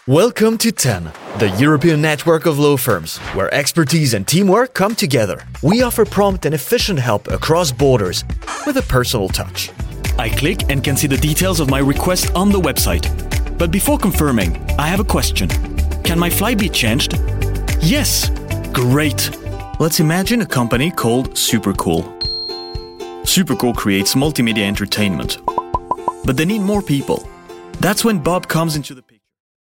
Welcome to 10, the European network of law firms, where expertise and teamwork come together. We offer prompt and efficient help across borders with a personal touch. I click and can see the details of my request on the website. But before confirming, I have a question. Can my flight be changed? Yes! Great! Let's imagine a company called Supercool. Supercool creates multimedia entertainment. But they need more people. That's when Bob comes into the